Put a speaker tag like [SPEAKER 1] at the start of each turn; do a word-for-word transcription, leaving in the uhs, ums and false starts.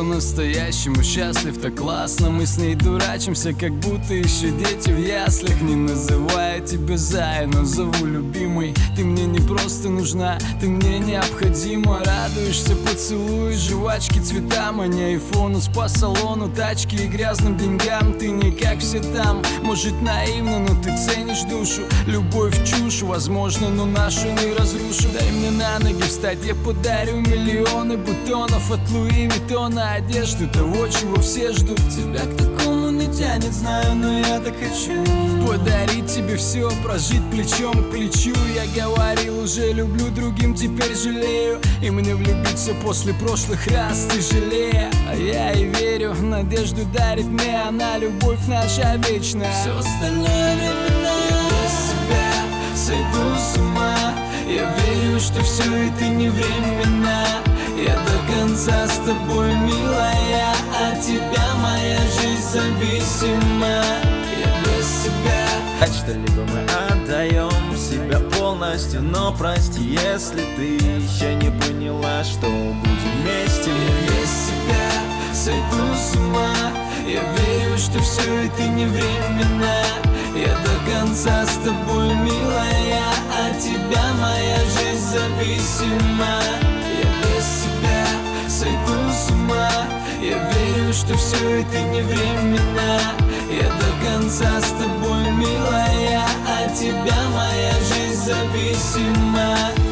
[SPEAKER 1] по-настоящему счастлив, так классно. Мы с ней дурачимся, как будто еще дети в яслях. Не называю тебя Зая, но зову любимой. Ты мне не просто нужна, ты мне необходима. Радуешься поцелуй, жвачки, цветам, а не айфону, спа-салону, тачки и грязным деньгам. Ты не как все там, может наивно, но ты ценишь душу. Любовь чушь, возможно, но нашу не разрушу. Дай мне на ноги встать, я подарю миллионы бутонов от Луи Виттона, одежду того, чего все ждут. Тебя к такому не тянет, знаю, но я так хочу подарить тебе все, прожить плечом к плечу. Я говорил, уже люблю, другим теперь жалею. И мне влюбиться после прошлых раз тяжелее. А я и верю, надежду дарит мне она, любовь наша вечная. Все остальное времена, я без тебя сойду с ума. Я верю, что все это не временно. Я до конца с тобой, милая, от тебя моя жизнь зависима. Я без тебя.
[SPEAKER 2] Что-либо мы отдаем себя полностью, но прости, если ты еще не поняла, что будем вместе.
[SPEAKER 1] Я без тебя сойду с ума. Я верю, что все это не временно. Я до конца с тобой, милая, от тебя моя жизнь зависима. Я без тебя сойду с ума. Я верю, что все это не временно. Я до конца с тобой, милая, от тебя моя жизнь зависима.